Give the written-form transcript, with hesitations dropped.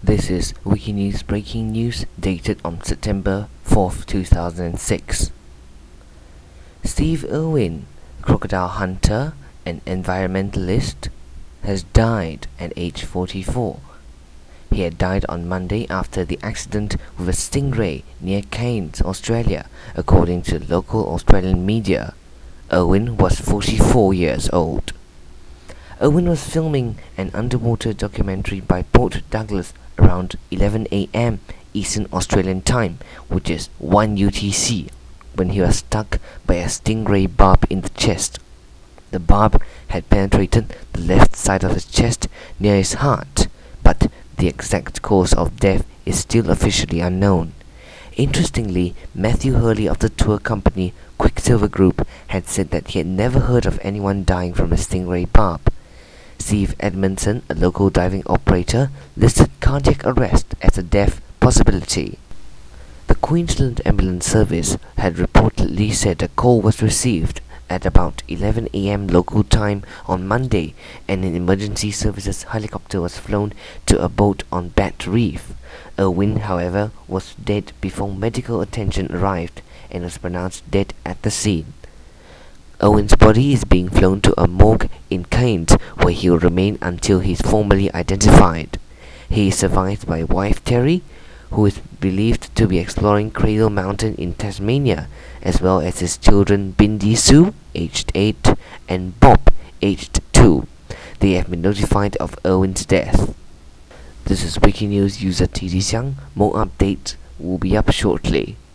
This is Wikinews breaking news dated on September 4th, 2006. Steve Irwin, crocodile hunter and environmentalist, has died at age 44. He had died on Monday after the accident with a stingray near Cairns, Australia, according to local Australian media. Irwin was 44 years old. Irwin was filming an underwater documentary by Port Douglas around 11 a.m. Eastern Australian Time, which is 1 UTC, when he was struck by a stingray barb in the chest. The barb had penetrated the left side of his chest near his heart, but the exact cause of death is still officially unknown. Interestingly, Matthew Hurley of the tour company Quicksilver Group had said that he had never heard of anyone dying from a stingray barb. Steve Edmondson, a local diving operator, listed cardiac arrest as a death possibility. The Queensland Ambulance Service had reportedly said a call was received at about 11 a.m. local time on Monday, and an emergency services helicopter was flown to a boat on Bat Reef. Irwin, however, was dead before medical attention arrived and was pronounced dead at the scene. Irwin's body is being flown to a morgue in Cairns, where he will remain until he is formally identified. He is survived by wife Terry, who is believed to be exploring Cradle Mountain in Tasmania, as well as his children Bindi Sue, aged 8, and Bob, aged 2. They have been notified of Irwin's death. This is Wikinews user TD Xiang. More updates will be up shortly.